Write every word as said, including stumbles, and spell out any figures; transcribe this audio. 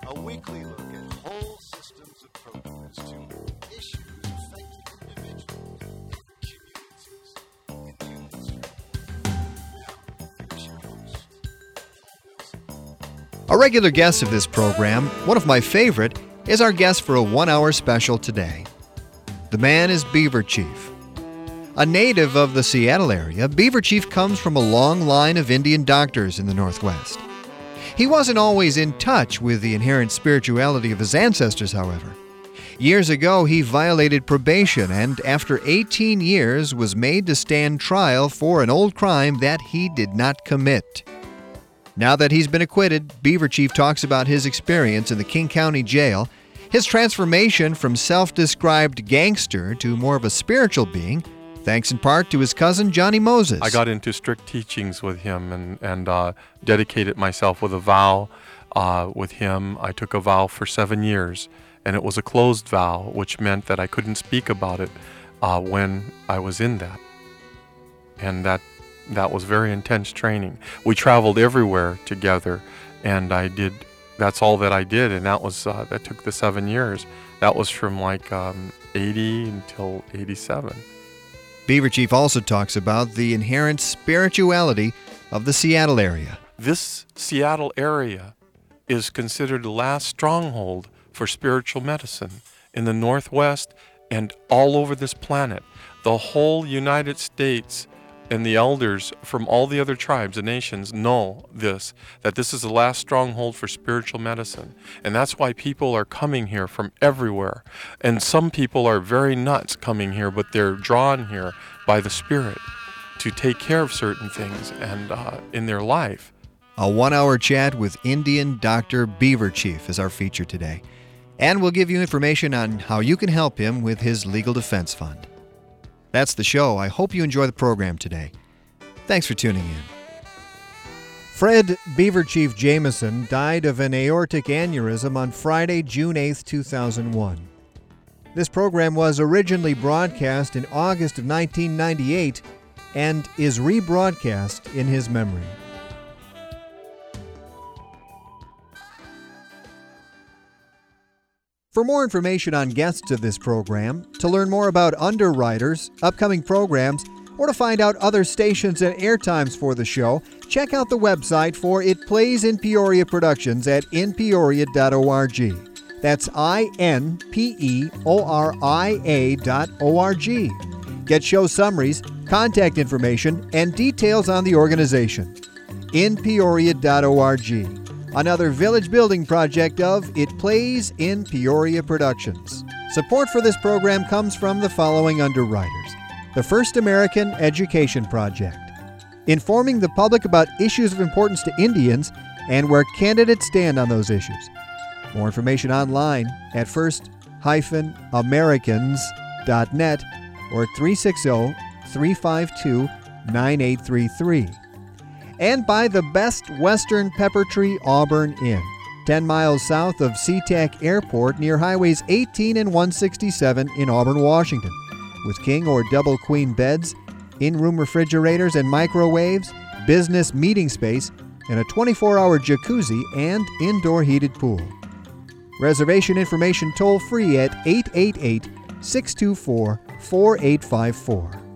a weekly look at whole systems approaches to issues affecting individuals and communities in the industry. Now, here's your host, Paul Wilson. A regular guest of this program, one of my favorite, is our guest for a one-hour special today. The man is Beaver Chief. A native of the Seattle area, Beaver Chief comes from a long line of Indian doctors in the Northwest. He wasn't always in touch with the inherent spirituality of his ancestors, however. Years ago, he violated probation and, after eighteen years, was made to stand trial for an old crime that he did not commit. Now that he's been acquitted, Beaver Chief talks about his experience in the King County Jail, his transformation from self-described gangster to more of a spiritual being, thanks in part to his cousin Johnny Moses. I got into strict teachings with him and, and uh, dedicated myself with a vow uh, with him. I took a vow for seven years, and it was a closed vow, which meant that I couldn't speak about it uh, when I was in that. And that that was very intense training. We traveled everywhere together, and I did. That's all that I did, and that was uh, that took the seven years. That was from like um, eighty until eighty-seven. Beaver Chief also talks about the inherent spirituality of the Seattle area. This Seattle area is considered the last stronghold for spiritual medicine in the Northwest and all over this planet. The whole United States and the elders from all the other tribes and nations know this, that this is the last stronghold for spiritual medicine. And that's why people are coming here from everywhere. And some people are very nuts coming here, but they're drawn here by the Spirit to take care of certain things and uh, in their life. A one-hour chat with Indian Doctor Beaver Chief is our feature today. And we'll give you information on how you can help him with his legal defense fund. That's the show. I hope you enjoy the program today. Thanks for tuning in. Fred Beaver Chief Jameson died of an aortic aneurysm on Friday, June eighth, two thousand one. This program was originally broadcast in August of nineteen ninety-eight and is rebroadcast in his memory. For more information on guests of this program, to learn more about underwriters, upcoming programs, or to find out other stations and airtimes for the show, check out the website for It Plays in Peoria Productions at in peoria dot org. That's I N P E O R I A dot O R G. Get show summaries, contact information, and details on the organization. in peoria dot org. Another village building project of It Plays in Peoria Productions. Support for this program comes from the following underwriters. The First American Education Project, informing the public about issues of importance to Indians and where candidates stand on those issues. More information online at first americans dot net or three six zero, three five two, nine eight three three. And by the Best Western Pepper Tree Auburn Inn, ten miles south of SeaTac Airport near Highways eighteen and one sixty-seven in Auburn, Washington, with king or double queen beds, in-room refrigerators and microwaves, business meeting space, and a twenty-four hour jacuzzi and indoor heated pool. Reservation information toll free at eight eight eight, six two four, four eight five four.